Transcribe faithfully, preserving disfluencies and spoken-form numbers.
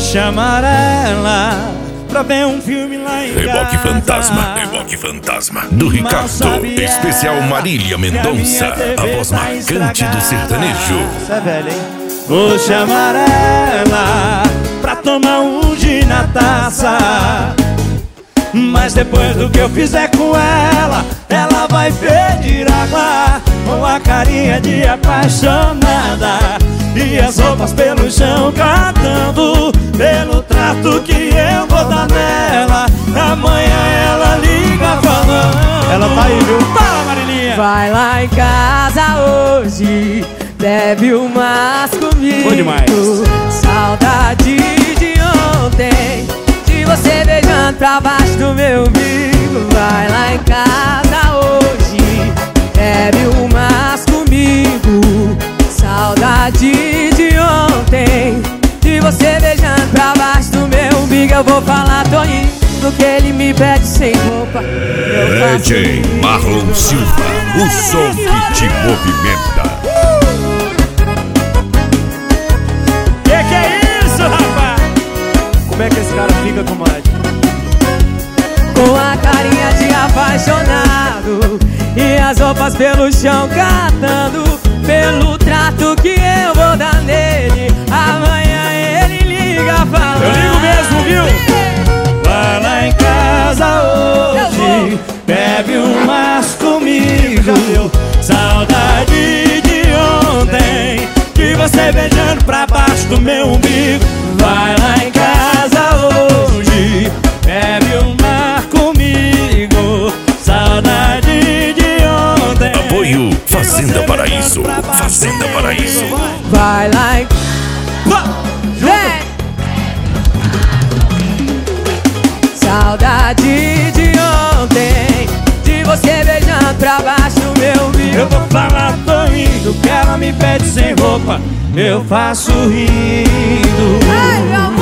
chamar ela pra ver um filme lá em Reboque casa. Fantasma, Reboque Fantasma do Ricardo, especial Marília Mendonça, a voz marcante do sertanejo. Essa é velha, hein? Vou chamar ela pra tomar um gin na taça, mas depois do que eu fizer com ela, ela vai pedir água, com a carinha de apaixonada e as roupas pelo chão cantando, pelo trato que eu vou dar nela. Amanhã ela liga falando. Ela tá aí, viu? Fala, Marilinha! Vai lá em casa hoje, bebe umas comigo. Bom demais. Saudade de ontem, de você beijando pra baixo do meu umbigo. Vai lá em casa hoje, bebe umas comigo. Saudade de ontem, de você beijando pra baixo do meu umbigo. Eu vou falar, tô indo, que ele me pede sem roupa. D J Marlon Silva, o som que te movimenta. Que que é isso, rapaz? Como é que esse cara fica, comadre? Com a carinha de apaixonado e as roupas pelo chão catando, pelo trato que eu vou dar nele. Amanhã ele liga falando. Eu ligo mesmo, viu? Vai lá em casa hoje, bebe umas comigo. Saudade de ontem, de você beijando pra baixo do meu umbigo. Vai lá em casa hoje, bebe uma comigo. Saudade de ontem. Apoio Fazenda Paraíso, Fazenda Paraíso. Vai lá em... Vem! Saudade de ontem, de você beijando pra baixo do meu umbigo. Eu vou falar, tô indo, que ela me pede sem roupa, eu faço rindo. Ai, meu amor.